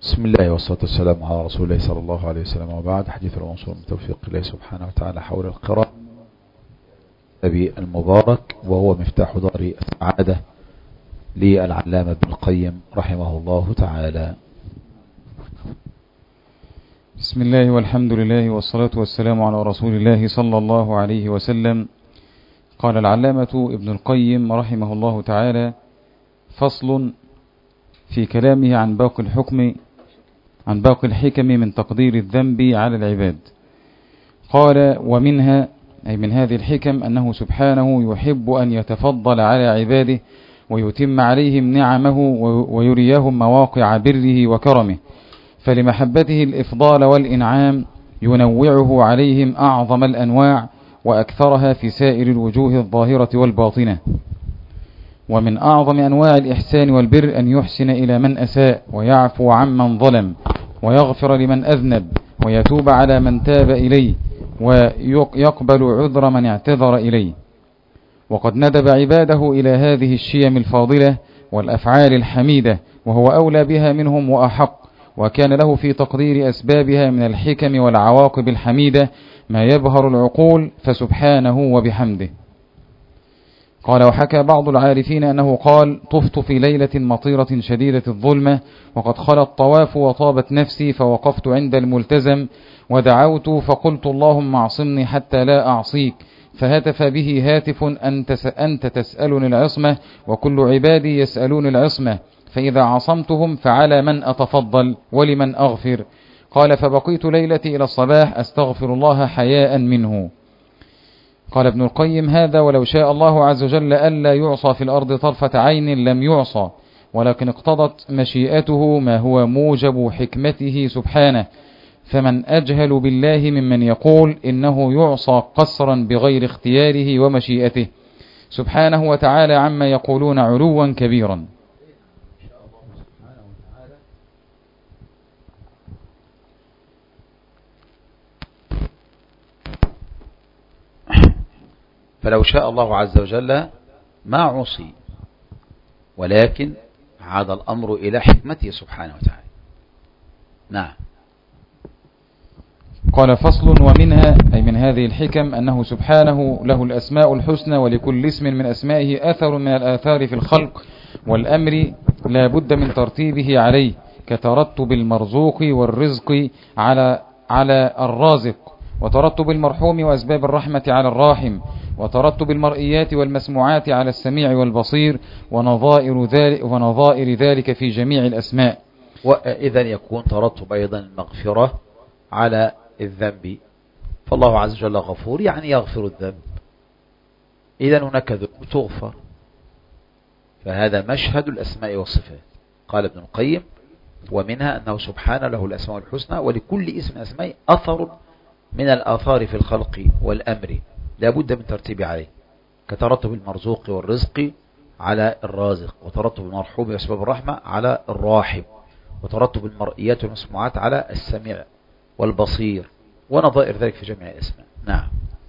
بسم الله والصلاة والسلام على رسول الله صلى الله عليه وسلم، وبعد. حديث المنصور من توفيق الله سبحانه وتعالى حول القراءة أبي المبارك، وهو مفتاح دار السعادة للعلامة ابن القيم رحمه الله تعالى. بسم الله والحمد لله والصلاة والسلام على رسول الله صلى الله عليه وسلم. قال العلامة ابن القيم رحمه الله تعالى: فصل في كلامه عن باقي الحكم من تقدير الذنب على العباد. قال: ومنها، أي من هذه الحكم، أنه سبحانه يحب أن يتفضل على عباده ويتم عليهم نعمه ويريهم مواقع بره وكرمه، فلمحبته الإفضال والإنعام ينوعه عليهم أعظم الأنواع وأكثرها في سائر الوجوه الظاهرة والباطنة. ومن أعظم أنواع الإحسان والبر أن يحسن إلى من أساء، ويعفو عمن ظلم، ويغفر لمن أذنب، ويتوب على من تاب إليه، ويقبل عذر من اعتذر إليه. وقد ندب عباده إلى هذه الشيم الفاضلة والأفعال الحميدة، وهو أولى بها منهم وأحق، وكان له في تقدير أسبابها من الحكم والعواقب الحميدة ما يبهر العقول، فسبحانه وبحمده. قال: وحكى بعض العارفين أنه قال: طفت في ليلة مطيرة شديدة الظلمة، وقد خلى الطواف وطابت نفسي، فوقفت عند الملتزم ودعوت فقلت: اللهم اعصمني حتى لا أعصيك. فهتف به هاتف: أنت تسألني العصمة، وكل عبادي يسألون العصمة، فإذا عصمتهم فعلى من أتفضل ولمن أغفر؟ قال: فبقيت ليلتي إلى الصباح أستغفر الله حياء منه. قال ابن القيم: هذا ولو شاء الله عز وجل ألا يعصى في الأرض طرفة عين لم يعصى، ولكن اقتضت مشيئته ما هو موجب حكمته سبحانه. فمن أجهل بالله ممن يقول إنه يعصى قسرا بغير اختياره ومشيئته سبحانه وتعالى عما يقولون علوا كبيرا. فلو شاء الله عز وجل ما عصي، ولكن عاد الأمر إلى حكمته سبحانه وتعالى. نعم. قال: فصل: ومنها، أي من هذه الحكم، أنه سبحانه له الأسماء الحسنى، ولكل اسم من أسمائه أثر من الآثار في الخلق والأمر لا بد من ترتيبه عليه، كترتب المرزوق والرزق على الرازق، وترتب المرحوم وأسباب الرحمة على الراحم، وترتب المرئيات والمسموعات على السميع والبصير، ونظائر ذلك في جميع الأسماء. وإذا يكون ترتب أيضا المغفرة على الذنب، فالله عز وجل غفور، يعني يغفر الذنب، إذا هناك ذنوب تغفر، فهذا مشهد الأسماء والصفات. قال ابن القيم: ومنها أنه سبحانه له الأسماء الحسنى، ولكل اسم أسماء أثر من الآثار في الخلق والأمر لا بد من ترتيب عليه، كترتب المرزوق والرزق على الرازق، وترتب المرحوم وأسباب الرحمة على الراحم، وترتب المرئيات والمسموعات على السميع والبصير، ونظائر ذلك في جميع الأسماء. نعم.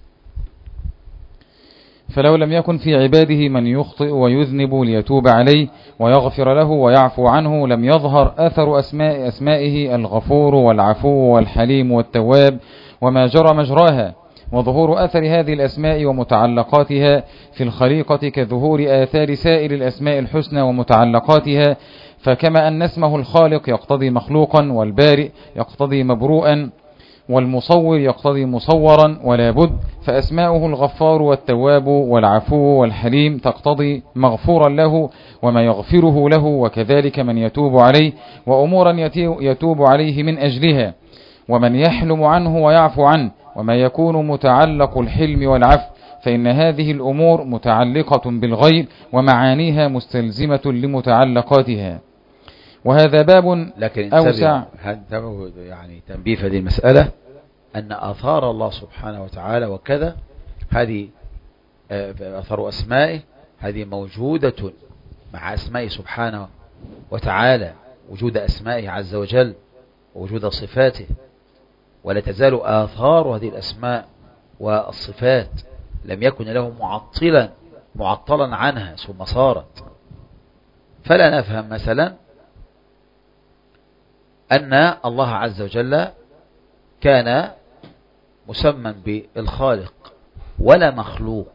فلو لم يكن في عباده من يخطئ ويذنب ليتوب عليه ويغفر له ويعفو عنه، لم يظهر أثر أسمائه الغفور والعفو والحليم والتواب وما جرى مجراها. وظهور أثر هذه الأسماء ومتعلقاتها في الخليقة كظهور آثار سائر الأسماء الحسنى ومتعلقاتها، فكما أن اسمه الخالق يقتضي مخلوقا، والبارئ يقتضي مبروءا، والمصور يقتضي مصورا ولا بد، فأسماؤه الغفار والتواب والعفو والحليم تقتضي مغفورا له وما يغفره له، وكذلك من يتوب عليه وأمورا يتوب عليه من أجلها، ومن يحلم عنه ويعفو عنه، وما يكون متعلق الحلم والعفو، فإن هذه الأمور متعلقة بالغير ومعانيها مستلزمة لمتعلقاتها. وهذا باب أوسع. يعني تنبيه في هذه المسألة أن آثار الله سبحانه وتعالى وكذا، هذه آثار أسمائه، هذه موجودة مع أسمائه سبحانه وتعالى، وجود أسمائه عز وجل ووجود صفاته، ولا تزال آثار هذه الأسماء والصفات لم يكن له معطلا عنها ثم صارت. فلا نفهم مثلا أن الله عز وجل كان مسمى بالخالق ولا مخلوق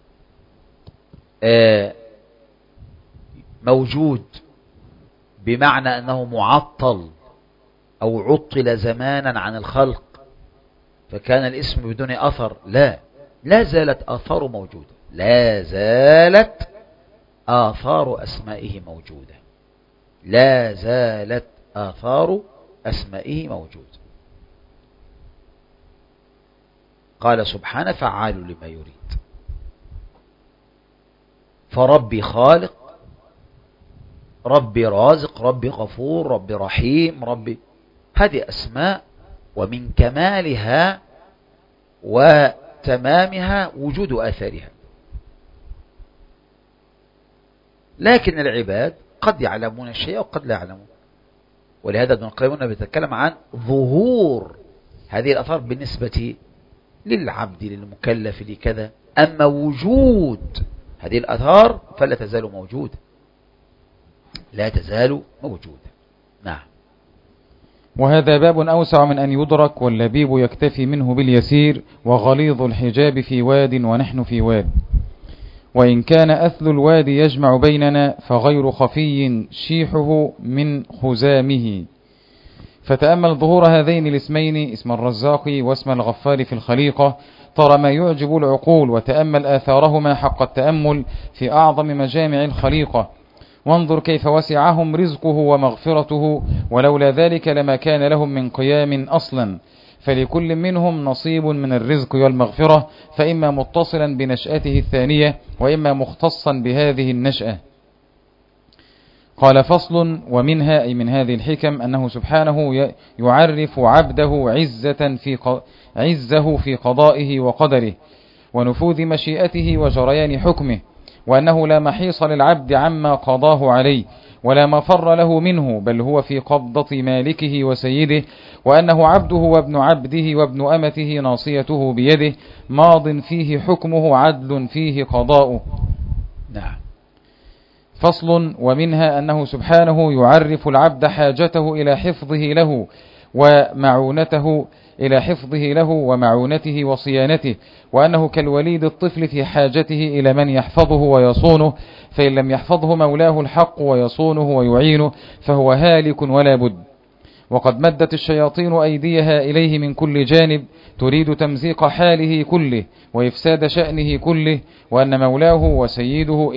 موجود بمعنى أنه معطل أو عطل زمانا عن الخلق فكان الاسم بدون أثر. لا زالت آثار موجودة، لا زالت آثار أسمائه موجودة، لا زالت آثار أسمائه موجودة. قال سبحانه فعال لما يريد. فربي خالق، ربي رازق، ربي غفور، ربي رحيم، ربي، هذه أسماء، ومن كمالها وتمامها وجود آثارها. لكن العباد قد يعلمون الشيء وقد لا يعلمون، ولهذا ابن القيم بيتكلم عن ظهور هذه الآثار بالنسبة للعبد للمكلف لكذا، أما وجود هذه الآثار فلا تزال موجودة، لا تزال موجودة. نعم. وهذا باب أوسع من أن يدرك، واللبيب يكتفي منه باليسير، وغليظ الحجاب في واد ونحن في واد. وإن كان أثل الوادي يجمع بيننا فغير خفي شيحه من خزامه. فتأمل ظهور هذين الاسمين، اسم الرزاق واسم الغفار، في الخليقة، ترى ما يعجب العقول، وتأمل آثارهما حق التأمل في أعظم مجامع الخليقة، وانظر كيف وسعهم رزقه ومغفرته، ولولا ذلك لما كان لهم من قيام أصلا. فلكل منهم نصيب من الرزق والمغفرة، فإما متصلا بنشأته الثانية وإما مختصا بهذه النشأة. قال فصل ومنها أي من هذه الحكم أنه سبحانه يعرف عبده عزه في قضائه وقدره ونفوذ مشيئته وجريان حكمه، وأنه لا محيص للعبد عما قضاه عليه ولا مفر له منه، بل هو في قبضة مالكه وسيده، وأنه عبده وابن عبده وابن أمته ناصيته بيده، ماض فيه حكمه عدل فيه قضاؤه. نعم. فصل ومنها أنه سبحانه يعرف العبد حاجته إلى حفظه له ومعونته وصيانته، وأنه كالوليد الطفل في حاجته إلى من يحفظه ويصونه، فإن لم يحفظه مولاه الحق ويصونه ويعينه فهو هالك ولا بد. وقد مدت الشياطين أيديها إليه من كل جانب تريد تمزيق حاله كله وإفساد شأنه كله، وأن مولاه وسيده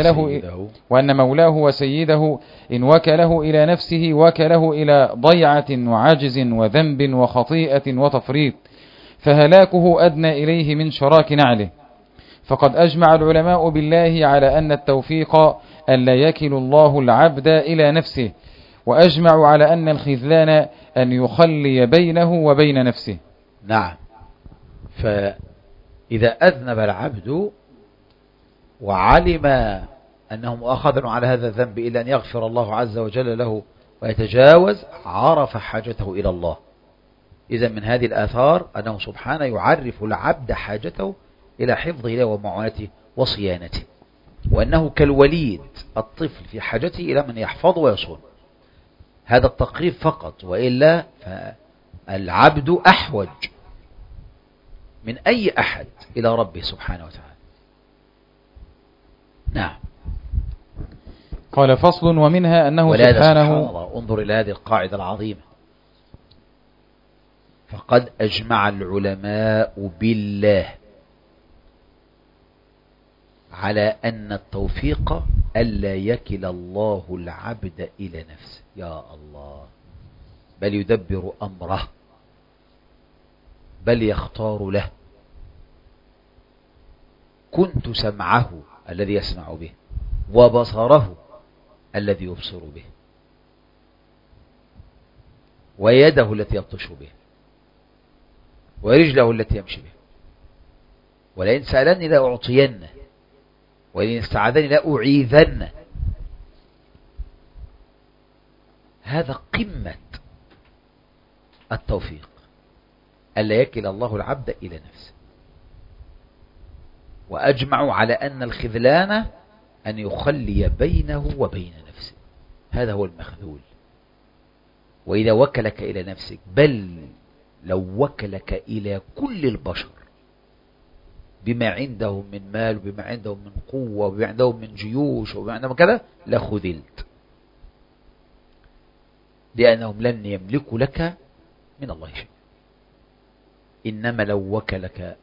إن وكله إلى نفسه وكله إلى ضيعة وعجز وذنب وخطيئة وتفريط، فهلاكه أدنى إليه من شراك نعله. فقد أجمع العلماء بالله على أن التوفيق ألا يكل الله العبد إلى نفسه، وأجمع على أن الخذلان أن يخلي بينه وبين نفسه. نعم. فإذا أذنب العبد وعلم أنه مؤاخذ على هذا الذنب إلا أن يغفر الله عز وجل له ويتجاوز، عرف حاجته إلى الله. إذن من هذه الآثار أنه سبحانه يعرف العبد حاجته إلى حفظه له ومعونته وصيانته، وأنه كالوليد الطفل في حاجته إلى من يحفظه ويصون. هذا التقريب فقط، وإلا فالعبد أحوج من أي أحد إلى ربه سبحانه وتعالى. نعم. قال فصل ومنها أنه سبحانه، انظر إلى هذه القاعدة العظيمة، فقد أجمع العلماء بالله على أن التوفيق ألا يكل الله العبد إلى نفسه. يا الله، بل يدبر أمره، بل يختار له. كنت سمعه الذي يسمع به، وبصره الذي يبصر به، ويده التي يبطش به، ورجله التي يمشي به. ولئن سألني لأعطينه، ولئن استعاذني لأعيذنه. هذا قمة التوفيق، ألا يكل الله العبد إلى نفسه. وأجمعوا على أن الخذلان أن يخلي بينه وبين نفسه، هذا هو المخذول. وإذا وكلك إلى نفسك، بل لو وكلك إلى كل البشر بما عندهم من مال وبما عندهم من قوة وبما عندهم من جيوش وبما عندهم كذا لخذلت، لأنهم لن يملكوا لك من الله شيء. إنما لو وكلك،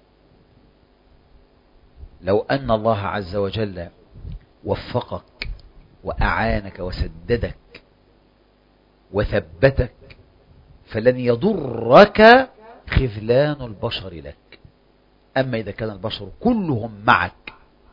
لو أن الله عز وجل وفقك وأعانك وسددك وثبتك، فلن يضرك خذلان البشر لك. أما إذا كان البشر كلهم معك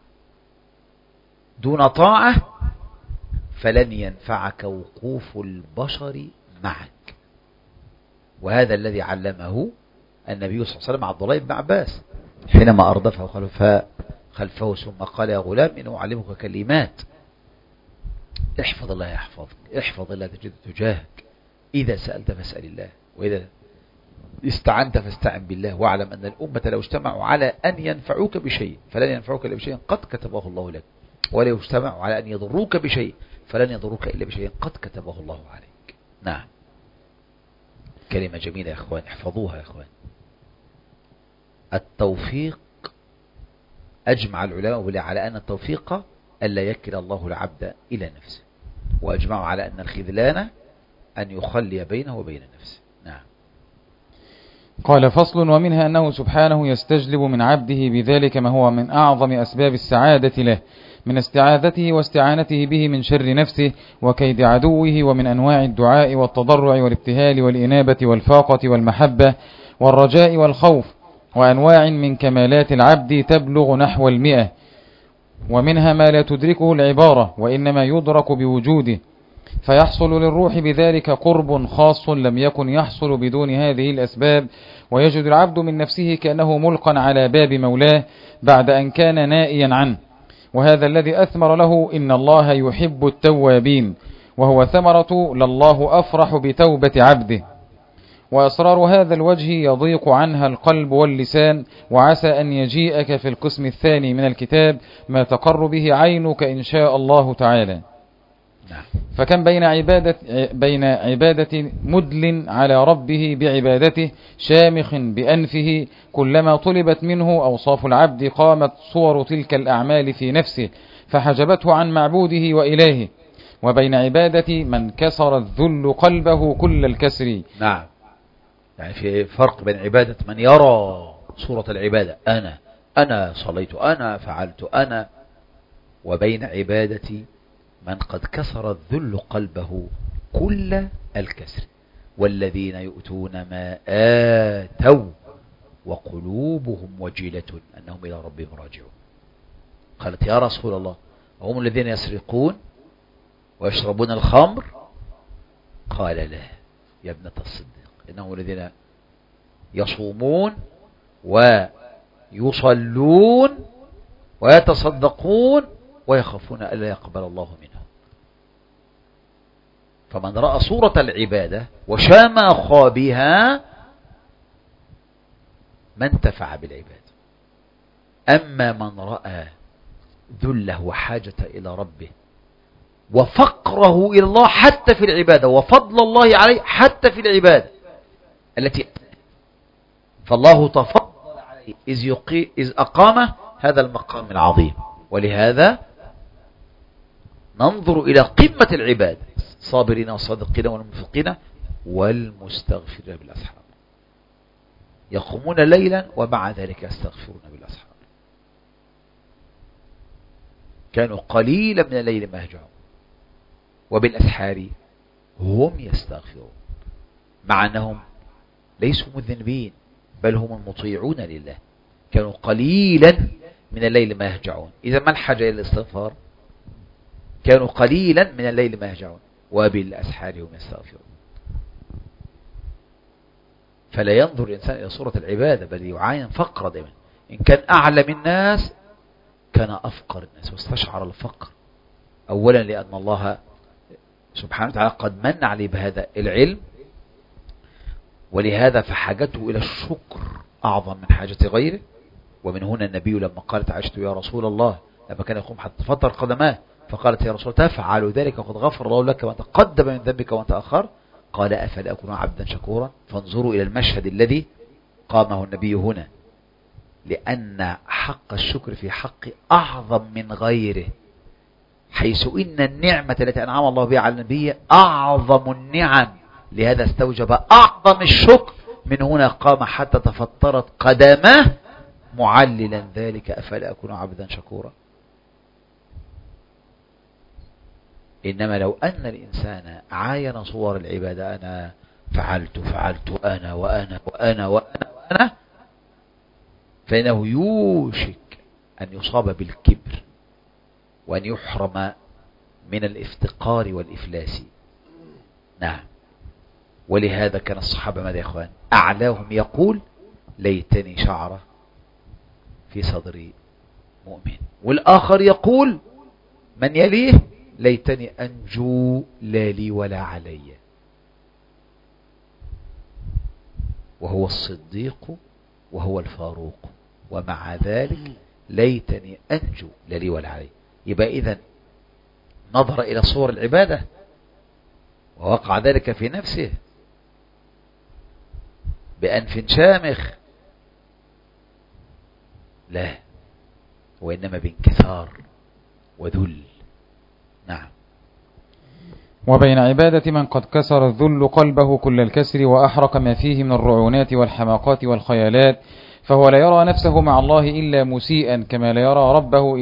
دون طاعة، فلن ينفعك وقوف البشر معك. وهذا الذي علمه النبي صلى الله عليه وسلم عبد الله بن عباس حينما أردفه خلفه ثم قال: يا غلام إنه أعلمك كلمات، احفظ الله يحفظك، احفظ الله تجد تجاهك، إذا سألت فاسأل الله، وإذا استعنت فاستعن بالله، واعلم أن الأمة لو اجتمعوا على أن ينفعوك بشيء فلن ينفعوك إلا بشيء قد كتبه الله لك، ولو اجتمعوا على أن يضروك بشيء فلن يضروك إلا بشيء قد كتبه الله عليك. نعم، كلمة جميلة يا أخوان، احفظوها يا أخوان. التوفيق، أجمع العلماء على أن التوفيق ألا يكل الله العبد إلى نفسه، وأجمعوا على أن الخذلان أن يخلي بينه وبين نفسه. نعم. قال: فصل: ومنها أنه سبحانه يستجلب من عبده بذلك ما هو من أعظم أسباب السعادة له من استعاذته واستعانته به من شر نفسه وكيد عدوه، ومن أنواع الدعاء والتضرع والابتهال والإنابة والفاقة والمحبة والرجاء والخوف، وأنواع من كمالات العبد تبلغ نحو 100، ومنها ما لا تدركه العبارة وإنما يدرك بوجوده، فيحصل للروح بذلك قرب خاص لم يكن يحصل بدون هذه الأسباب، ويجد العبد من نفسه كأنه ملقا على باب مولاه بعد أن كان نائيا عنه. وهذا الذي أثمر له إن الله يحب التوابين، وهو ثمرة لله أفرح بتوبة عبده. وأسرار هذا الوجه يضيق عنها القلب واللسان، وعسى أن يجيئك في القسم الثاني من الكتاب ما تقر به عينك إن شاء الله تعالى. فكم بين عبادة مدل على ربه بعبادته شامخ بأنفه، كلما طلبت منه أوصاف العبد قامت صور تلك الأعمال في نفسه فحجبته عن معبوده وإلهه، وبين عبادة من كسر الذل قلبه كل الكسر. نعم، يعني في فرق بين عبادة من يرى صورة العبادة، أنا صليت، أنا فعلت، أنا، وبين عبادة من قد كسر الذل قلبه كل الكسر، والذين يؤتون ما آتوا وقلوبهم وجلة أنهم إلى ربهم راجعون. قالت: يا رسول الله، هم الذين يسرقون ويشربون الخمر؟ قال: لا يا ابنة الصديق، إنهم الذين يصومون ويصلون ويتصدقون ويخافون ألا يقبل الله منهم. فمن رأى صورة العبادة وشامخ بها ما انتفع بالعبادة. أما من رأى ذله وحاجة إلى ربه وفقره إلى الله حتى في العبادة وفضل الله عليه حتى في العبادة التي فالله تفضل عليه إذ أقام هذا المقام العظيم. ولهذا ننظر إلى قمة العبادة: الصابرين والصادقين والمنفقين والمستغفرين بالأسحار، يقومون ليلا ومع ذلك يستغفرون بالأسحار، كانوا قليلا من الليل ما يهجعون وبالأسحار هم يستغفرون، مع أنهم ليسوا مذنبين بل هم المطيعون لله، كانوا قليلا من الليل ما يهجعون. إذا ما الحاجة إلى الاستغفار؟ كانوا قليلا من الليل ما يهجعون وبالأسحار هم يستغفرون. فلا ينظر الإنسان إلى صورة العبادة بل يعاين فقر دائما. إن كان أعلم الناس كان أفقر الناس واستشعر الفقر، أولا لأن الله سبحانه وتعالى قد من عليه بهذا العلم، ولهذا فحاجته إلى الشكر أعظم من حاجة غيره. ومن هنا النبي لما قالت عائشة: يا رسول الله، لما كان يقوم حتى فطر قدماه، فقالت: يا رسول الله تفعل ذلك وقد غفر الله لك ما تقدم من ذنبك وما تأخر؟ قال أفلا أكون عبدا شكورا. فانظروا إلى المشهد الذي قامه النبي هنا، لأن حق الشكر في حق أعظم من غيره، حيث إن النعمة التي أنعم الله بها على النبي أعظم النعم، لهذا استوجب أعظم الشكر. من هنا قام حتى تفطرت قدماه معللا ذلك أفلا أكون عبدا شكورا. إنما لو أن الإنسان عاين صور العبادة، أنا فعلت أنا وأنا وأنا وأنا وأنا، فإنه يوشك أن يصاب بالكبر وأن يحرم من الافتقار والإفلاس. نعم. ولهذا كان الصحابة ماذا يا إخوان؟ أعلاهم يقول ليتني شعر في صدري مؤمن، والآخر يقول من يليه ليتني أنجو لا لي ولا علي. وهو الصديق وهو الفاروق، ومع ذلك ليتني أنجو لا لي ولا علي. يبقى إذن نظر إلى صور العبادة ووقع ذلك في نفسه بأنف شامخ، لا، وإنما بانكسار وذل. نعم. وبين عبادة من قد كسر الذل قلبه كل الكسر وأحرق ما فيه من الرعونات والحماقات والخيالات، فهو لا يرى نفسه مع الله إلا مسيئا، كما لا يرى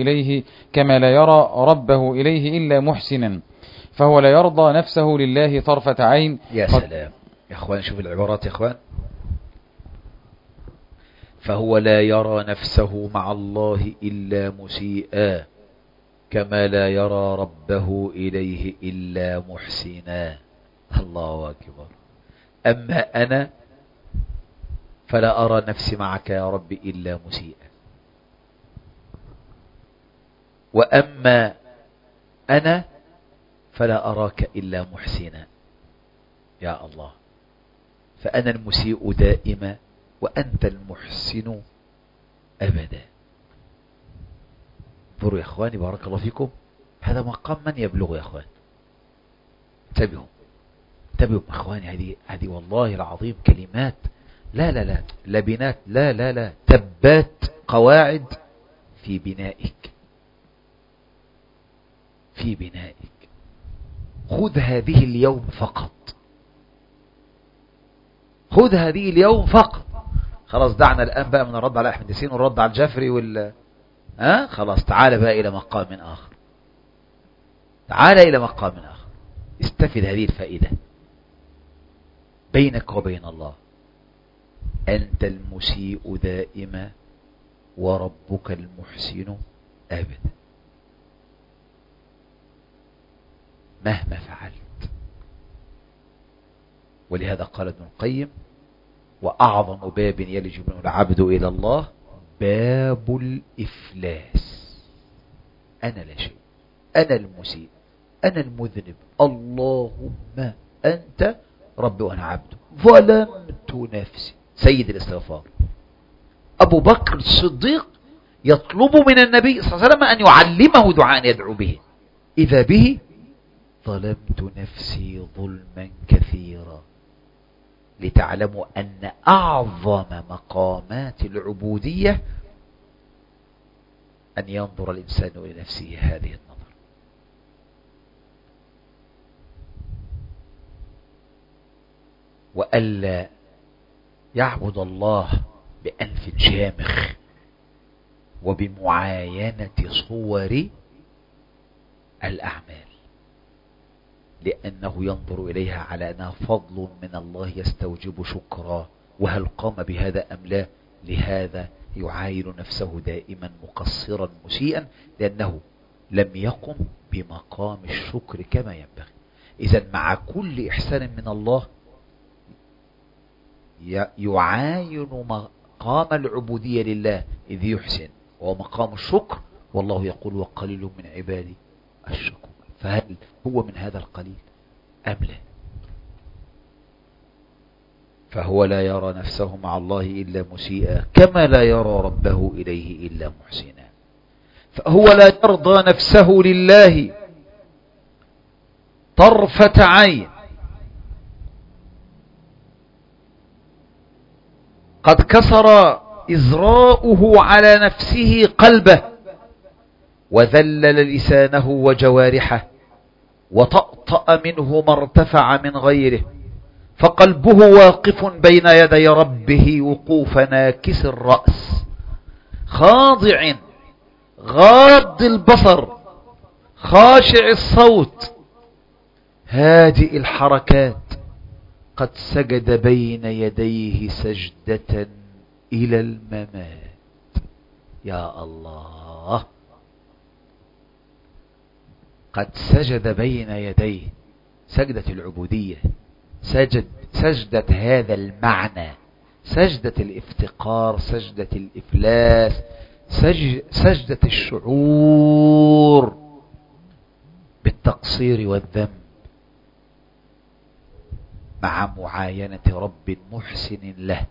ربه إليه إلا محسنا، فهو لا يرضى نفسه لله طرفة عين. يا سلام يا أخوان، شوف العبارات يا أخوان. فهو لا يرى نفسه مع الله إلا مسيئا، كما لا يرى ربه إليه إلا محسنا. الله أكبر. أما أنا فلا أرى نفسي معك يا رب إلا مسيئا، وأما أنا فلا أراك إلا محسنا. يا الله، فأنا المسيء دائما وأنت المحسن أبدا. انظروا يا أخواني بارك الله فيكم، هذا مقام من يبلغ يا أخوان. انتبهوا يا أخواني، هذه والله العظيم كلمات لا لبنات، لا تبات قواعد في بنائك. خذ هذه اليوم فقط. خلاص دعنا الآن بقى من الرد على أحمد ياسين والرد على الجفري خلاص، تعال بقى إلى مقام آخر. استفد هذه الفائدة بينك وبين الله. أنت المسيء دائما وربك المحسن أبدا، مهما فعلت. ولهذا قال ابن القيم: وأعظم باب يلج منه العبد إلى الله باب الإفلاس. أنا لا شيء، أنا المسيء، أنا المذنب، اللهم أنت ربي وأنا عبد، ظلمت نفسي. سيد الاستغفار أبو بكر الصديق يطلب من النبي صلى الله عليه وسلم أن يعلمه دعاء يدعو به، إذا به: ظلمت نفسي ظلما كثيرا. لتعلموا أن أعظم مقامات العبودية أن ينظر الإنسان إلى نفسه هذه النظر. وألا يعبد الله بأنف شامخ وبمعاينة صور الأعمال، لأنه ينظر إليها على أنها فضل من الله يستوجب شكرا، وهل قام بهذا أم لا. لهذا يعاين نفسه دائما مقصرا مسيئا، لأنه لم يقم بمقام الشكر كما ينبغي. إذن مع كل إحسان من الله يعاين مقام العبودية لله إذ يحسن، ومقام الشكر، والله يقول: وقليل من عبادي الشكور. فهل هو من هذا القليل أم لا؟ فهو لا يرى نفسه مع الله إلا مسيئا، كما لا يرى ربه إليه إلا محسنا. فهو لا يرضى نفسه لله طرفة عين، قد كسر إزراؤه على نفسه قلبه، وذلل لسانه وجوارحه، وطأطأ منه ما ارتفع من غيره، فقلبه واقف بين يدي ربه وقوف ناكس الرأس، خاضع غاض البصر، خاشع الصوت، هادئ الحركات، قد سجد بين يديه سجدة إلى الممات. يا الله، قد سجد بين يديه سجدة العبودية، سجدة هذا المعنى، سجدة الافتقار، سجدة الإفلاس، سجدة الشعور بالتقصير والذنب مع معاينة رب محسن له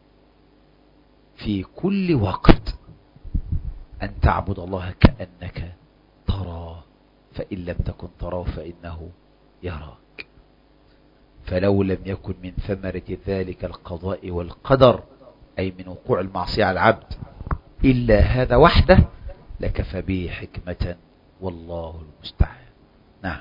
في كل وقت، أن تعبد الله كأنك تراه، فإن لم تكن تراه فإنه يراك. فلو لم يكن من ثمرة ذلك القضاء والقدر، أي من وقوع المعصية على العبد، إلا هذا وحده لكفى به حكمة، والله المستعان. نعم.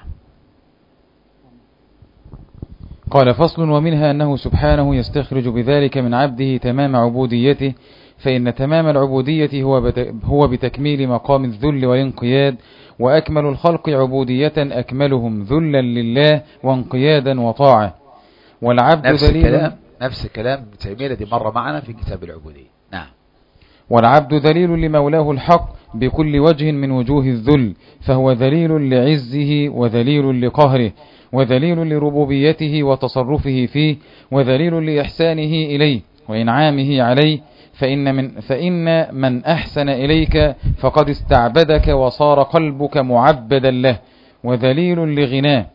قال: فصل. ومنها أنه سبحانه يستخرج بذلك من عبده تمام عبوديته، فإن تمام العبودية هو بتكميل مقام الذل والانقياد، وأكمل الخلق عبودية أكملهم ذلا لله وانقيادا وطاعة. والعبد نفس كلام ابن تيمية دي مرة معنا في كتاب العبودية. نعم. والعبد ذليل لمولاه الحق بكل وجه من وجوه الذل، فهو ذليل لعزه وذليل لقهره، وذليل لربوبيته وتصرفه فيه، وذليل لإحسانه إليه وإنعامه عليه، فإن من أحسن إليك فقد استعبدك وصار قلبك معبدا له، وذليل لغناه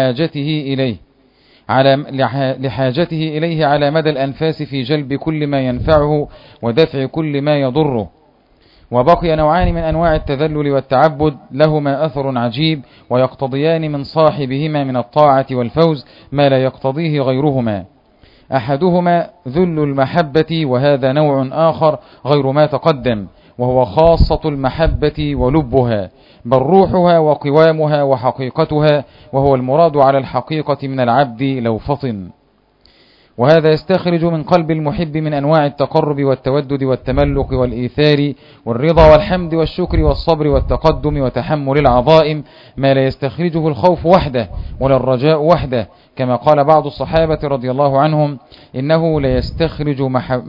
لحاجته إليه على مدى الأنفاس في جلب كل ما ينفعه ودفع كل ما يضره. وبقي نوعان من أنواع التذلل والتعبد لهما أثر عجيب، ويقتضيان من صاحبهما من الطاعة والفوز ما لا يقتضيه غيرهما. أحدهما ذل المحبة، وهذا نوع آخر غير ما تقدم، وهو خاصة المحبة ولبها، بل روحها وقوامها وحقيقتها، وهو المراد على الحقيقة من العبد لو فطن. وهذا يستخرج من قلب المحب من أنواع التقرب والتودد والتملق والإيثار والرضا والحمد والشكر والصبر والتقدم وتحمل العظائم ما لا يستخرجه الخوف وحده ولا الرجاء وحده، كما قال بعض الصحابة رضي الله عنهم: إنه لا يستخرج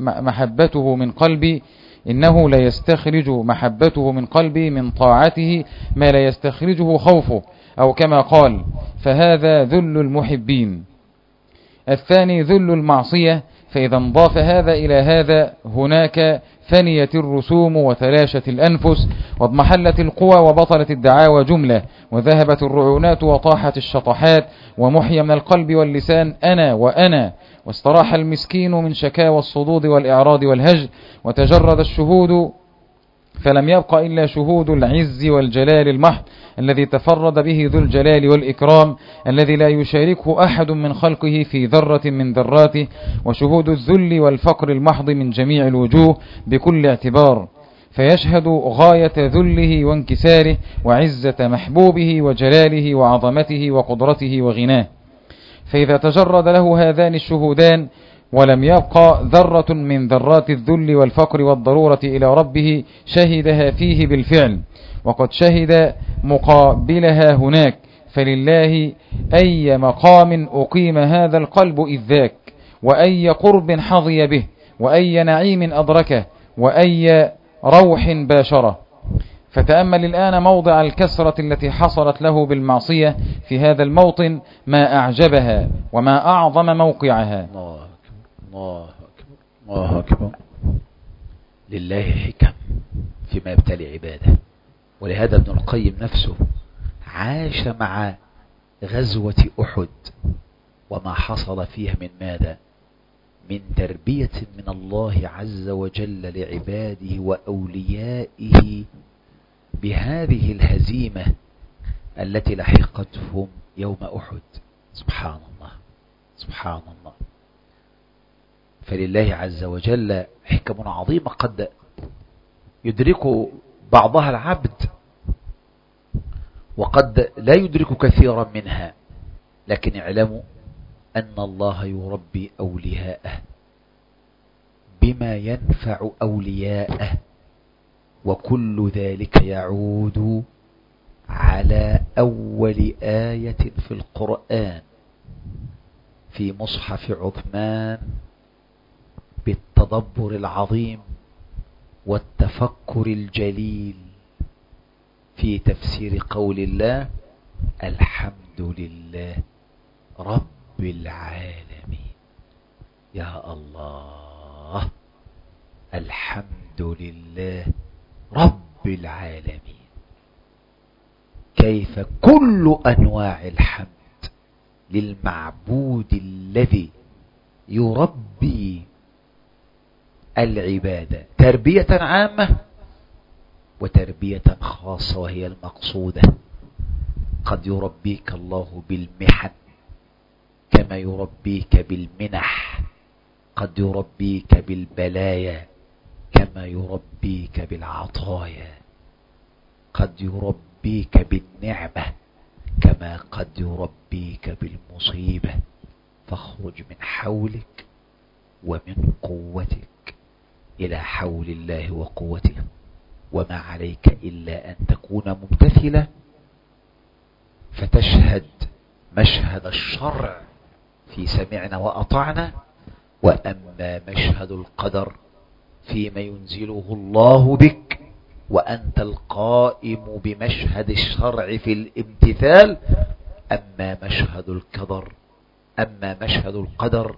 محبته من قلبي من طاعته ما لا يستخرجه خوفه، أو كما قال: فهذا ذل المحبين. الثاني ذل المعصية، فإذا انضاف هذا إلى هذا هناك فنيت الرسوم وتلاشت الأنفس واضمحلت القوى وبطلت الدعاوى جملة، وذهبت الرعونات وطاحت الشطحات، ومحي من القلب واللسان أنا وأنا، واستراح المسكين من شكاوى الصدود والإعراض والهجر، وتجرد الشهود فلم يبق إلا شهود العز والجلال المحض الذي تفرد به ذو الجلال والإكرام، الذي لا يشاركه أحد من خلقه في ذرة من ذراته، وشهود الذل والفقر المحض من جميع الوجوه بكل اعتبار، فيشهد غاية ذله وانكساره وعزة محبوبه وجلاله وعظمته وقدرته وغناه. فإذا تجرد له هذان الشهودان ولم يبقى ذرة من ذرات الذل والفقر والضرورة إلى ربه شهدها فيه بالفعل، وقد شهد مقابلها هناك، فلله أي مقام أقيم هذا القلب إذ ذاك، وأي قرب حظي به، وأي نعيم أدركه، وأي روح باشره. فتأمل الآن موضع الكسرة التي حصلت له بالمعصية في هذا الموطن، ما أعجبها وما أعظم موقعها. الله أكبر الله أكبر. لله حكم فيما يبتلي عباده، ولهذا ابن القيم نفسه عاش مع غزوة أحد وما حصل فيها من ماذا؟ من تربية من الله عز وجل لعباده وأوليائه بهذه الهزيمة التي لحقتهم يوم أحد. سبحان الله سبحان الله. فلله عز وجل حكم عظيمة قد يدرك بعضها العبد وقد لا يدرك كثيرا منها، لكن اعلموا أن الله يربي أولياءه بما ينفع أولياءه، وكل ذلك يعود على أول آية في القرآن في مصحف عثمان بالتدبر العظيم والتفكر الجليل في تفسير قول الله: الحمد لله رب العالمين. يا الله، الحمد لله رب العالمين. كيف كل أنواع الحمد للمعبود الذي يربي العبادة تربية عامة وتربية خاصة وهي المقصودة. قد يربيك الله بالمحن كما يربيك بالمنح، قد يربيك بالبلايا كما يربيك بالعطايا، قد يربيك بالنعمة كما قد يربيك بالمصيبة. فاخرج من حولك ومن قوتك إلى حول الله وقوته، وما عليك إلا أن تكون ممتثلا فتشهد مشهد الشرع في سمعنا وأطعنا، وأما مشهد القدر فيما ينزله الله بك وأنت القائم بمشهد الشرع في الامتثال. أما مشهد القدر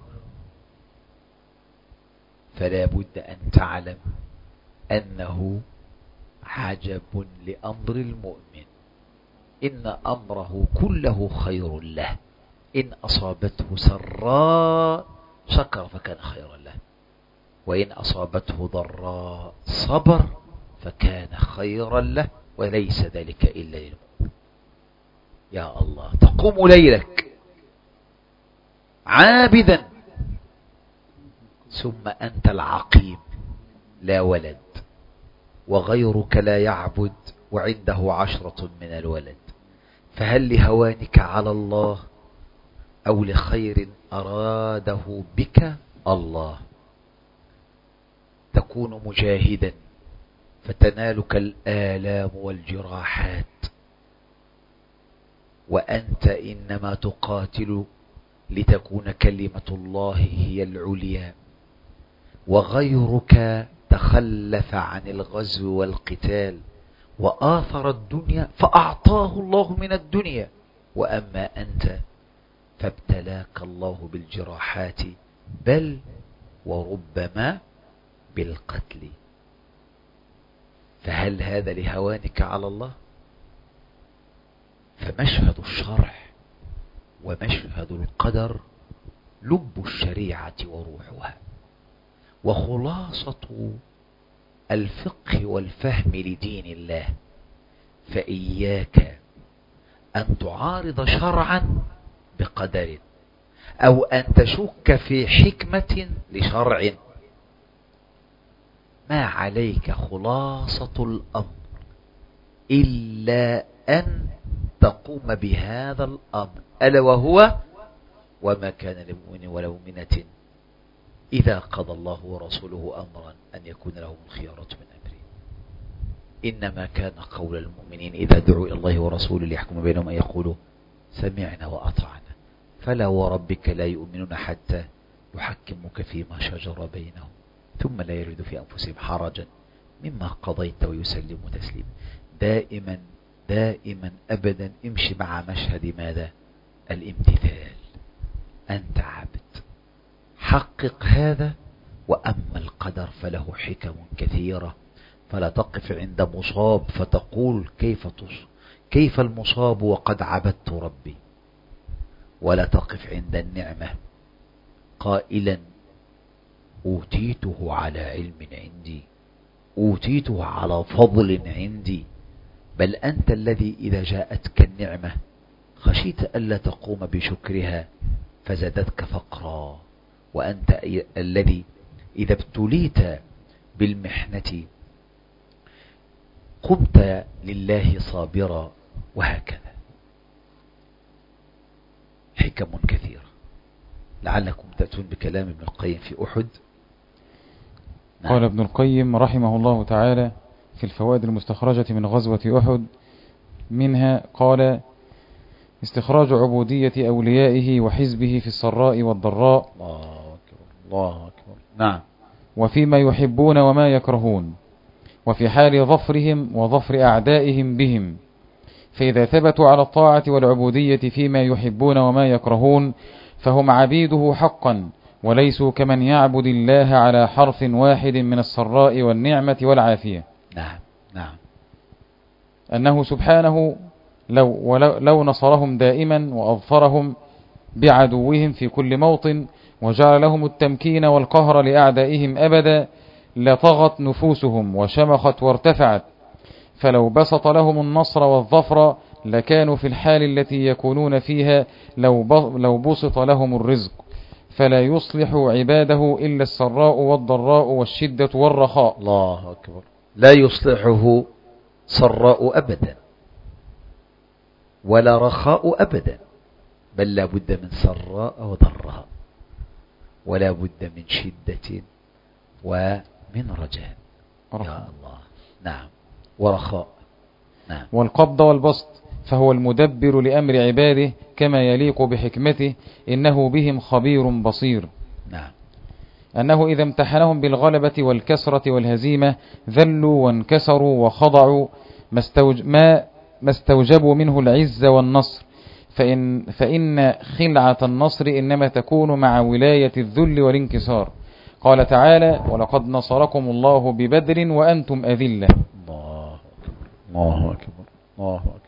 فلا بد أن تعلم أنه عجب لأمر المؤمن، إن أمره كله خير له، إن أصابته سراء شكر فكان خيرا له، وإن أصابته ضراء صبر فكان خيرا له، وليس ذلك إلا للمؤمن. يا الله، تقوم ليلك عابدا ثم أنت العقيم لا ولد، وغيرك لا يعبد وعنده 10 من الولد، فهل لهوانك على الله أو لخير أراده بك الله؟ تكون مجاهدا فتنالك الآلام والجراحات، وأنت إنما تقاتل لتكون كلمة الله هي العليا، وغيرك تخلف عن الغزو والقتال وآثر الدنيا فأعطاه الله من الدنيا، وأما أنت فابتلاك الله بالجراحات بل وربما بالقتل. فهل هذا لهوانك على الله؟ فمشهد الشرع ومشهد القدر لب الشريعة وروحها، وخلاصة الفقه والفهم لدين الله. فإياك أن تعارض شرعا بقدر، أو أن تشك في حكمة لشرع. ما عليك خلاصة الأمر إلا أن تقوم بهذا الأمر، ألا وهو: وما كان لمؤمن ولا مؤمنة إذا قضى الله ورسوله أمرا أن يكون لهم الخيارة من أمره. إنما كان قول المؤمنين إذا دعوا إلى الله ورسوله ليحكم بينهم أن يقولوا سمعنا وأطعنا، فلا وربك لا يؤمنون حتى يحكموك فيما شجر بينهم ثم لا يجدوا في أنفسهم حرجا مما قضيت ويسلموا تسليما. دائما دائما أبدا امشي مع مشهد ماذا؟ الامتثال. أنت عبد، حقق هذا. وأما القدر فله حكم كثيرة، فلا تقف عند مصاب فتقول كيف المصاب وقد عبدت ربي، ولا تقف عند النعمة قائلا أوتيته على علم عندي، أوتيته على فضل عندي، بل أنت الذي إذا جاءتك النعمة خشيت ألا تقوم بشكرها فزادتك فقرا وأنت الذي إذا ابتليت بالمحنة قمت لله صابرا، وهكذا حكم كثيرة. لعلكم تأتون بكلام ابن القيم في أحد. نعم. قال ابن القيم رحمه الله تعالى في الفوائد المستخرجة من غزوة أحد، منها قال: استخراج عبودية أوليائه وحزبه في السراء والضراء. الله أكبر الله أكبر. نعم. وفيما يحبون وما يكرهون، وفي حال ظفرهم وظفر أعدائهم بهم، فإذا ثبتوا على الطاعة والعبودية فيما يحبون وما يكرهون فهم عبيده حقا، وليسوا كمن يعبد الله على حرف واحد من السراء والنعمة والعافية. نعم نعم. أنه سبحانه لو نصرهم دائما وأظفرهم بعدوهم في كل موطن وجعل لهم التمكين والقهر لأعدائهم أبدا لطغت نفوسهم وشمخت وارتفعت، فلو بسط لهم النصر والظفر لكانوا في الحال التي يكونون فيها لو بسط لهم الرزق، فلا يصلح عباده إلا السراء والضراء والشدة والرخاء. الله أكبر. لا يصلحه سراء أبدا ولا رخاء أبدا، بل لا بد من سراء وضراء، ولا بد من شدة ومن رجاء. يا الله. نعم. ورخاء. نعم. والقبض والبسط، فهو المدبر لأمر عباده كما يليق بحكمته، إنه بهم خبير بصير. نعم. أنه إذا امتحنهم بالغلبة والكسرة والهزيمة ذلوا وانكسروا وخضعوا ما استوجبوا منه العز والنصر، فإن خلعة النصر إنما تكون مع ولاية الذل والانكسار. قال تعالى: ولقد نصركم الله ببدر وأنتم أذلة. الله أكبر الله أكبر.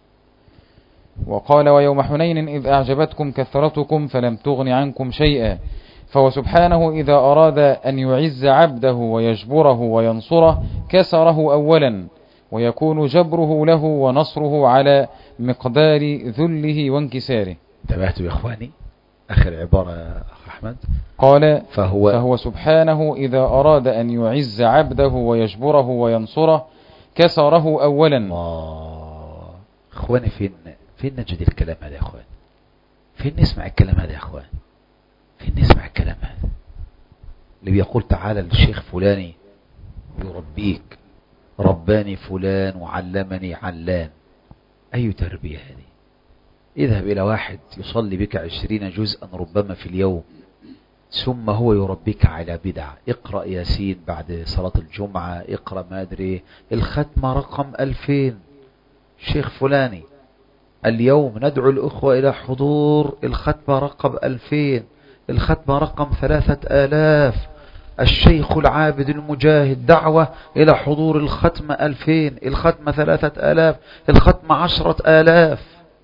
وقال: ويوم حنين إذ أعجبتكم كثرتكم فلم تغن عنكم شيئا. فهو سبحانه إذا أراد أن يعز عبده ويجبره وينصره كسره أولا، ويكون جبره له ونصره على مقدار ذله وانكساره. انتبهتوا يا إخواني؟ آخر عبارة يا أخ أحمد. قال: فهو سبحانه إذا أراد أن يعز عبده ويجبره وينصره كسره أولا. الله. إخواني فين نجد الكلام هذا يا إخوان؟ فين نسمع الكلام هذا يا إخوان؟ فين نسمع الكلام هذا اللي بيقول تعالى للشيخ فلاني يربيك، رباني فلان وعلمني علان؟ أي تربية هذه؟ اذهب إلى واحد يصلي بك 20 جزءا ربما في اليوم، ثم هو يربيك على بدعة. اقرأ ياسين بعد صلاة الجمعة، اقرأ ما أدري الختمة رقم 2000. الشيخ فلاني اليوم ندعو الأخوة إلى حضور الختمة رقم 2000، الختمة رقم 3000. الشيخ العابد المجاهد دعوة إلى حضور الختمة 2000، الختمة 3000، الختمة 10,000.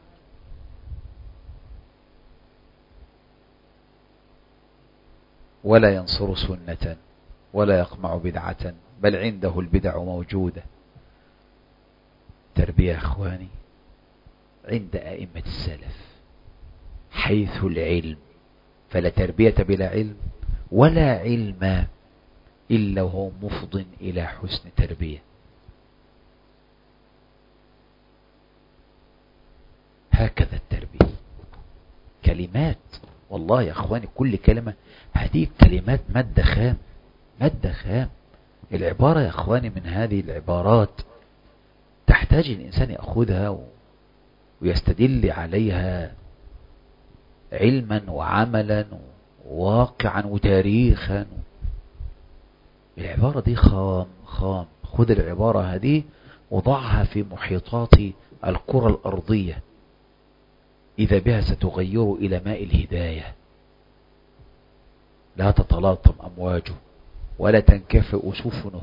ولا ينصر سنة ولا يقمع بدعة، بل عنده البدع موجودة. تربية أخواني عند أئمة السلف حيث العلم، فلا تربية بلا علم، ولا علم إلا وهو مفض إلى حسن تربية. هكذا التربية. كلمات والله يا أخواني، كل كلمة هذه كلمات مادة خام، مادة خام. العبارة يا أخواني من هذه العبارات تحتاج الإنسان يأخذها ويستدل عليها علما وعملا وواقعا وتاريخا. العبارة دي خام. خذ العبارة هذه وضعها في محيطات الكرة الأرضية، إذا بها ستغير إلى ماء الهداية، لا تتلاطم أمواجه ولا تنكفئ سفنه.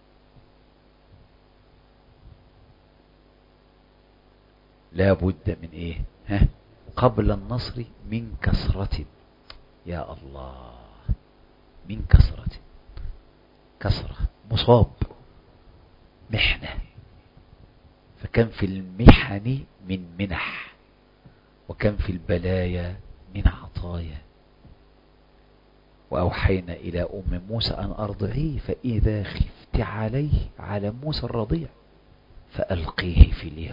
لا بد من إيه؟ قبل النصر من كسرة. يا الله، من كسرة. كسرة، مصاب، محنة. فكم في المحن من منح، وكم في البلايا من عطايا. وأوحينا إلى أم موسى أن أرضعيه فإذا خفت عليه على موسى الرضيع فألقيه في اليم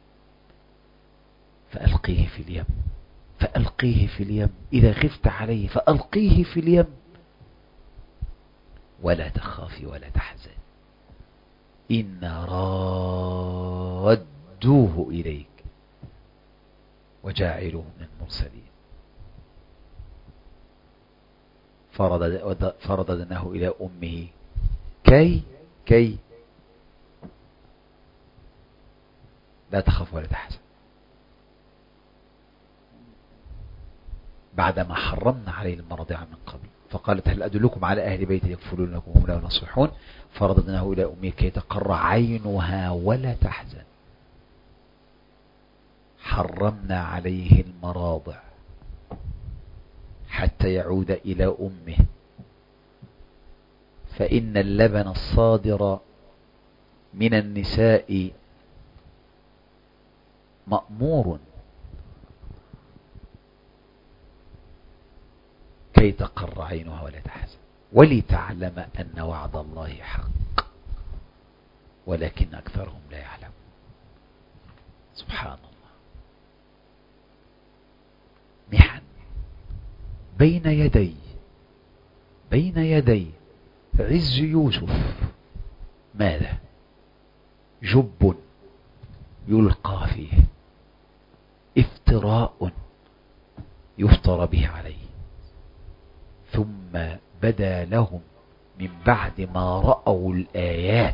فألقيه في اليم فألقيه في اليم إذا خفت عليه فألقيه في اليم ولا تخافي ولا تحزن إنا رادوه إليك وجاعلوه من المرسلين فرددناه إلى أمه كي لا تخاف ولا تحزن بعدما حرمنا عليه المرضع من قبل فقالت هل أدلكم على أهل بيت يكفلون لكم وهم لا ينصحون فرددناه إلى أمه كي تقر عينها ولا تحزن حرمنا عليه المراضع حتى يعود إلى أمه فإن اللبن الصادر من النساء مأمور كي تقر عينها ولا تحزن ولتعلم أن وعد الله حق ولكن أكثرهم لا يعلمون سبحان الله محن بين يدي عز يوسف ماذا جب يلقى فيه افتراء يفتر به عليه ثم بدا لهم من بعد ما رأوا الآيات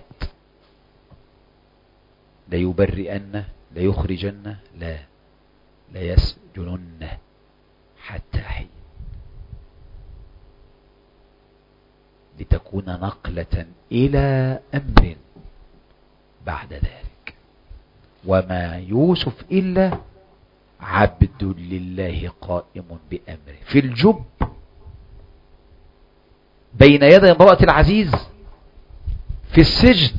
ليبرئن ليخرجن لا ليسجنن حتى حين لتكون نقلة إلى أمر بعد ذلك وما يوسف إلا عبد لله قائم بأمره في الجب بين يدي امرأة العزيز في السجن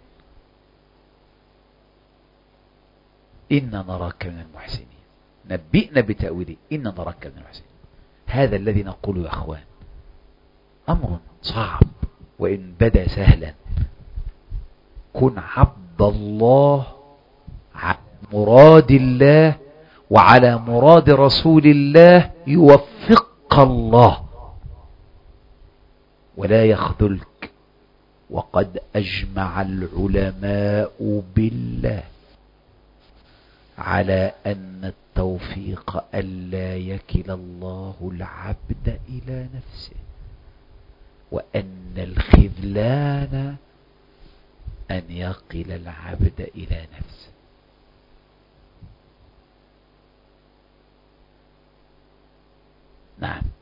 إنا نراك من المحسنين نبئنا بتأويله إنا نراك من المحسنين هذا الذي نقول يا أخوان أمر صعب وإن بدا سهلا كن عبد الله على مراد الله وعلى مراد رسول الله يوفقك الله ولا يخذلك وقد أجمع العلماء بالله على أن التوفيق ألا يكل الله العبد إلى نفسه وأن الخذلان أن يقل العبد إلى نفسه نعم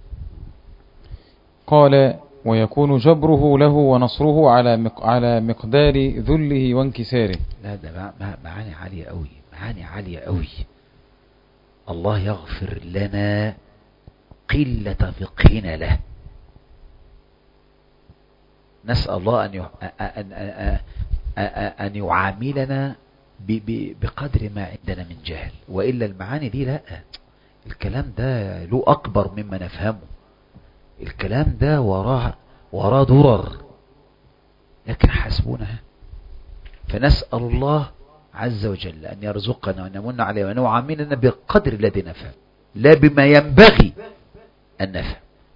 قال ويكون جبره له ونصره على مقدار ذله وانكساره لا ده معاني عالية قوي معاني عالية قوي الله يغفر لنا قلة فقهنا له نسأل الله أن يعاملنا بقدر ما عندنا من جهل وإلا المعاني دي لا الكلام ده له أكبر مما نفهمه الكلام ده وراه درر لكن حسبونها فنسأل الله عز وجل أن يرزقنا وأن يمن علينا وأن يعاملنا بقدر الذي نفهم لا بما ينبغي أن نفهم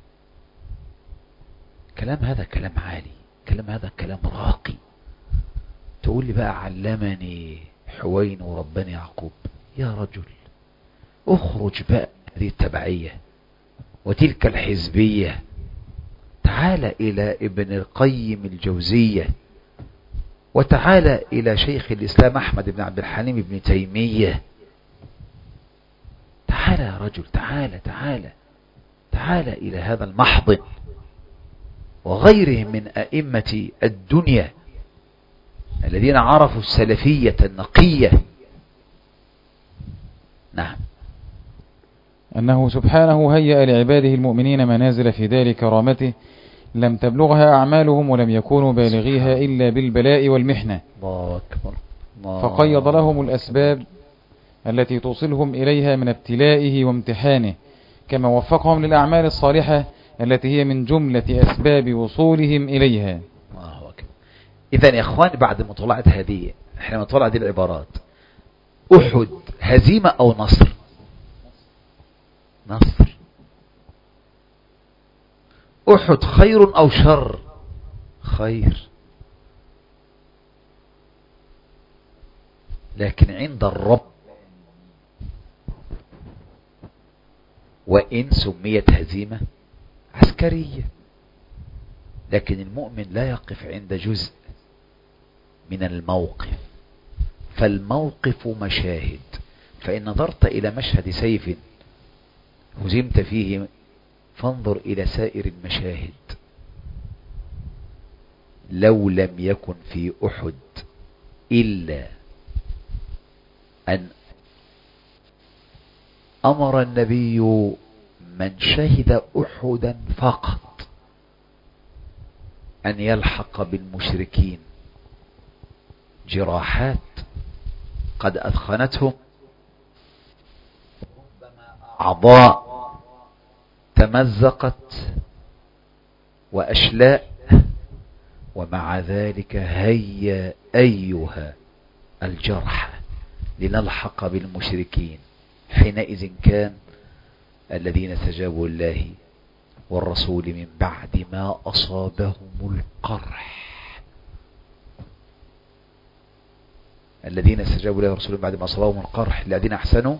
كلام هذا كلام عالي كلام هذا كلام راقي تقول لي بقى علمني حوين وربني يعقوب يا رجل اخرج بقى هذه التبعية وتلك الحزبية تعال إلى ابن القيم الجوزية وتعال إلى شيخ الإسلام أحمد بن عبد الحليم بن تيمية تعال يا رجل تعال إلى هذا المحضن وغيرهم من أئمة الدنيا الذين عرفوا السلفية النقية نعم أنه سبحانه هيأ لعباده المؤمنين منازل في دار كرامته لم تبلغها أعمالهم ولم يكونوا بالغيها إلا بالبلاء والمحنة الله أكبر فقيض لهم الأسباب التي توصلهم إليها من ابتلائه وامتحانه كما وفقهم للأعمال الصالحة التي هي من جملة أسباب وصولهم إليها. إذن يا إخوان بعد مطالعة هذه، احنا مطالعة هذه العبارات، أحد هزيمة أو نصر؟ نصر. أحد خير أو شر؟ خير. لكن عند الرب وإن سميت هزيمة عسكرية، لكن المؤمن لا يقف عند جزء من الموقف، فالموقف مشاهد. فإن نظرت إلى مشهد سيف هزمت فيه فانظر إلى سائر المشاهد. لو لم يكن في أحد إلا أن أمر النبي من شهد أحدا فقط أن يلحق بالمشركين جراحات قد أثخنتهم، أعضاء تمزقت وأشلاء، ومع ذلك هيا أيها الجرحى لنلحق بالمشركين. حينئذ كان الذين استجابوا الله والرسول من بعد ما أصابهم القرح، الذين استجابوا الله والرسول من بعد ما أصابهم القرح الذين أحسنوا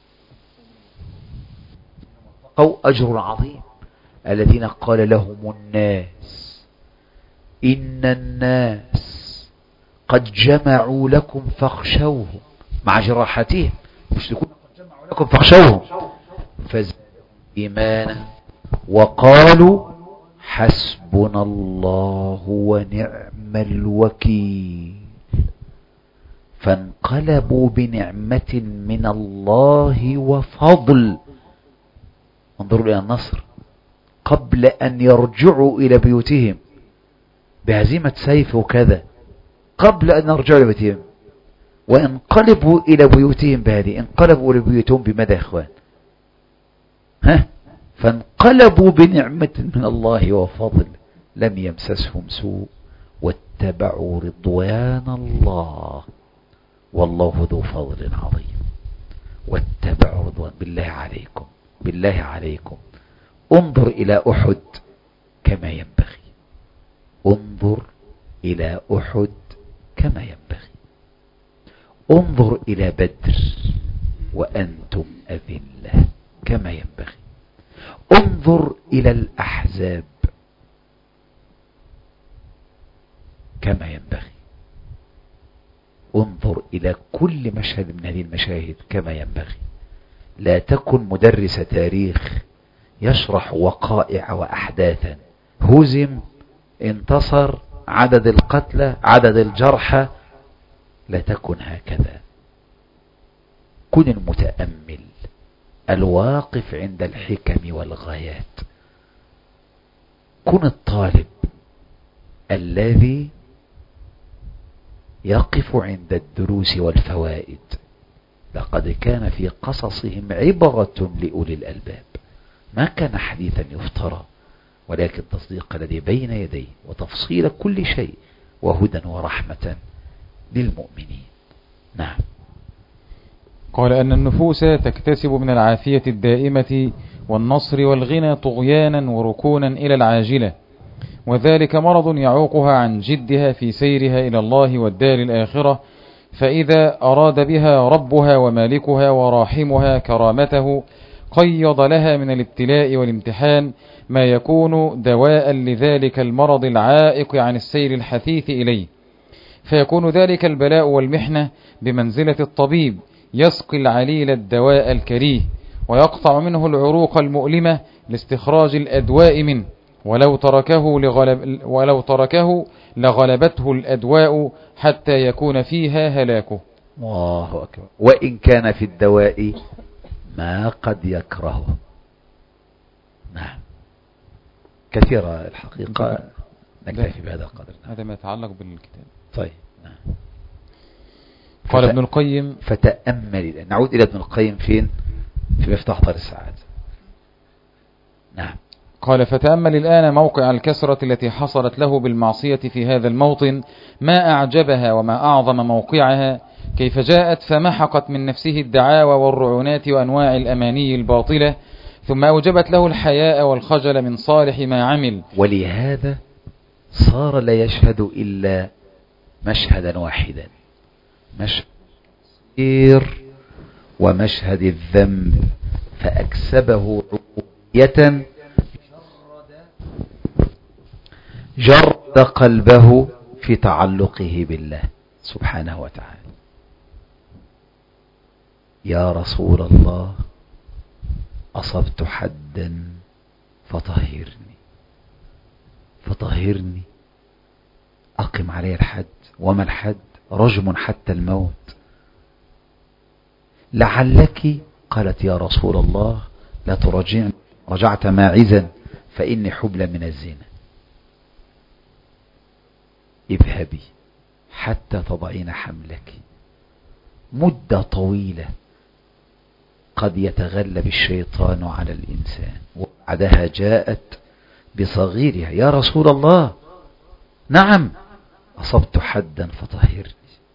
أو أجر عظيم. الذين قال لهم الناس إن الناس قد جمعوا لكم فاخشوهم، مع جراحتهم مشركون قد جمعوا لكم فاخشوهم، فزادوا إيمانا وقالوا حسبنا الله ونعم الوكيل، فانقلبوا بنعمة من الله وفضل. انظروا إلى النصر قبل أن يرجعوا إلى بيوتهم بهزيمة سيف وكذا، قبل أن يرجعوا إلى بيوتهم، وانقلبوا إلى بيوتهم بهذه. انقلبوا إلى بيوتهم بماذا يا إخوان؟ فانقلبوا بنعمة من الله وفضل لم يمسسهم سوء واتبعوا رضوان الله والله ذو فضل عظيم. واتبعوا رضوان. بالله عليكم انظر إلى أحد كما ينبغي، انظر إلى أحد كما ينبغي، انظر إلى بدر وأنتم أذلة كما ينبغي، انظر إلى الأحزاب كما ينبغي، انظر إلى كل مشهد من هذه المشاهد كما ينبغي. لا تكن مدرس تاريخ يشرح وقائع وأحداثا، هزم، انتصر، عدد القتلى، عدد الجرحى. لا تكن هكذا. كن المتأمل الواقف عند الحكم والغايات. كن الطالب الذي يقف عند الدروس والفوائد. لقد كان في قصصهم عبرة لأولي الألباب. ما كان حديثا يفترى، ولكن تصديق الذي بين يديه وتفصيل كل شيء وهدى ورحمة للمؤمنين. نعم. قال أن النفوس تكتسب من العافية الدائمة والنصر والغنى طغيانا وركونا إلى العاجلة، وذلك مرض يعوقها عن جدها في سيرها إلى الله والدار الآخرة. فإذا أراد بها ربها ومالكها وراحمها كرامته قيض لها من الابتلاء والامتحان ما يكون دواء لذلك المرض العائق عن السير الحثيث إليه، فيكون ذلك البلاء والمحنة بمنزلة الطبيب يسقي العليل الدواء الكريه ويقطع منه العروق المؤلمة لاستخراج الأدواء منه، ولو تركه لغلبته الأدواء حتى يكون فيها هلاكه. الله أكبر. وإن كان في الدواء ما قد يكرهه. نعم. كثيرة الحقيقة، نكتفي بهذا القدر. هذا ما يتعلق بالكتاب. طيب. نعم. قال ابن القيم فتأمل. نعود إلى ابن القيم فين؟ في مفتاح دار السعادة. نعم. قال فتأمل الآن موقع الكسرة التي حصلت له بالمعصية في هذا الموطن، ما أعجبها وما أعظم موقعها، كيف جاءت فمحقت من نفسه الدعاوى والرعونات وأنواع الأماني الباطلة، ثم أوجبت له الحياء والخجل من صالح ما عمل. ولهذا صار لا يشهد إلا مشهدا واحدا، مشهد ومشهد الذنب، فأكسبه عبودية جرد قلبه في تعلقه بالله سبحانه وتعالى. يا رسول الله أصبت حدا فطهرني أقم علي الحد. وما الحد؟ رجم حتى الموت. لعلك، قالت يا رسول الله لا ترجعني، رجعت ماعزا فإني حبلى من الزنا. اذهبي حتى تضعين حملك. مدة طويلة قد يتغلب الشيطان على الإنسان، وبعدها جاءت بصغيرها: يا رسول الله نعم أصبت حدا فطهرني،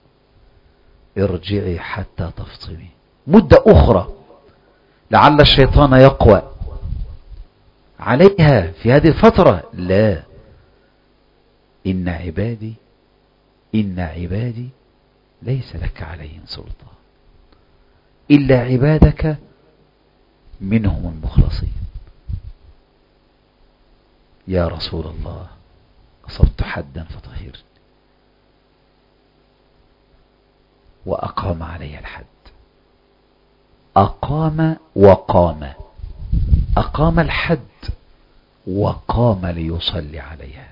ارجعي حتى تفطمي. مدة أخرى لعل الشيطان يقوى عليها في هذه الفترة. لا، إن عبادي ليس لك عليهم سلطان إلا عبادك منهم المخلصين. يا رسول الله أصبت حدا فطهرني، وأقام علي الحد. أقام وقام، أقام الحد وقام ليصلي عليها.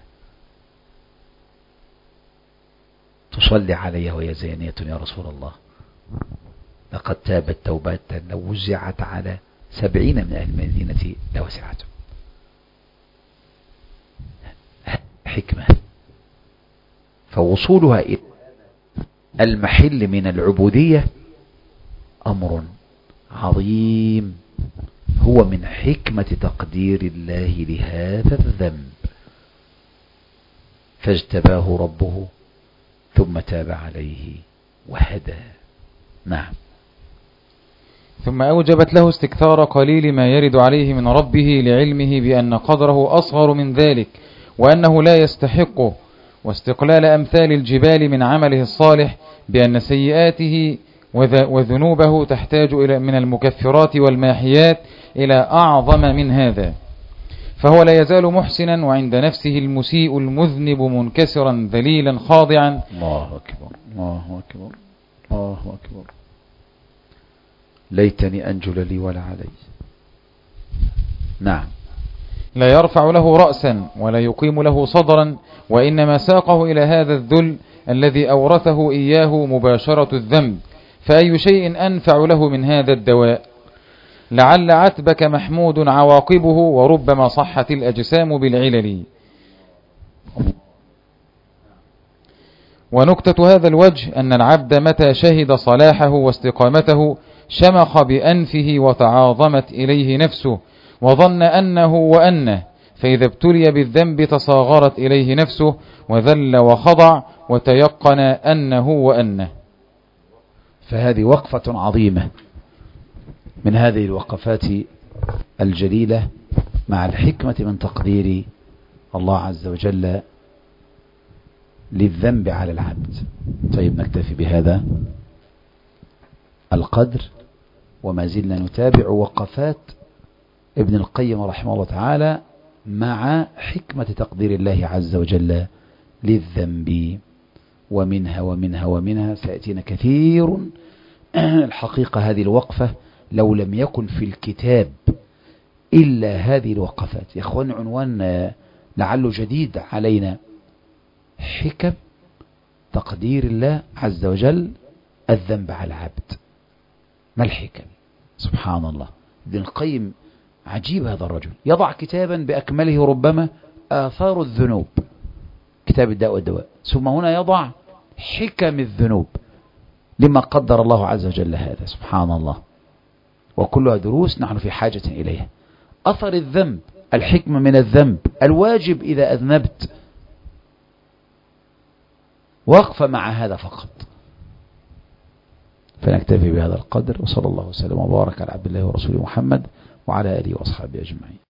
تصلي عليها وهي زانية يا رسول الله؟ لقد تابت توبة لو وزعت على 70 من أهل المدينة لوسعتهم. حكمة. فوصولها إلى المحل من العبودية أمر عظيم، هو من حكمة تقدير الله لهذا الذنب، فاجتباه ربه ثم تاب عليه وهدى. نعم. ثم أوجبت له استكثار قليل ما يرد عليه من ربه لعلمه بأن قدره أصغر من ذلك وأنه لا يستحقه، واستقلال أمثال الجبال من عمله الصالح بأن سيئاته وذنوبه تحتاج إلى من المكفرات والماحيات إلى أعظم من هذا، فهو لا يزال محسنا وعند نفسه المسيء المذنب منكسرا ذليلا خاضعا. الله أكبر الله أكبر الله أكبر. ليتني أنجل لي ولا علي. نعم. لا يرفع له رأسا ولا يقيم له صدرا، وإنما ساقه إلى هذا الذل الذي أورثه إياه مباشرة الذنب، فأي شيء أنفع له من هذا الدواء؟ لعل عتبك محمود عواقبه، وربما صحت الأجسام بالعلل. ونكتة هذا الوجه أن العبد متى شهد صلاحه واستقامته شمخ بأنفه وتعاظمت إليه نفسه وظن أنه وأنه، فإذا ابتلي بالذنب تصاغرت إليه نفسه وذل وخضع وتيقن أنه وأنه. فهذه وقفة عظيمة من هذه الوقفات الجليلة مع الحكمة من تقدير الله عز وجل للذنب على العبد. طيب نكتفي بهذا القدر، وما زلنا نتابع وقفات ابن القيم رحمه الله تعالى مع حكمة تقدير الله عز وجل للذنب، ومنها سيأتينا كثير. الحقيقة هذه الوقفة لو لم يكن في الكتاب إلا هذه الوقفات يا أخوان، عنوان لعله جديد علينا: حكم تقدير الله عز وجل الذنب على العبد. ما الحكم؟ سبحان الله. ابن القيم عجيب هذا الرجل، يضع كتابا بأكمله ربما آثار الذنوب، كتاب الداء والدواء، ثم هنا يضع حكم الذنوب لما قدر الله عز وجل هذا. سبحان الله. وكلها دروس نحن في حاجة إليها. أثر الذنب الحكمة من الذنب. الواجب إذا أذنبت وقف مع هذا فقط. فنكتفي بهذا القدر، وصلى الله وسلم وبارك على عبد الله ورسوله محمد وعلى آله وأصحابه أجمعين.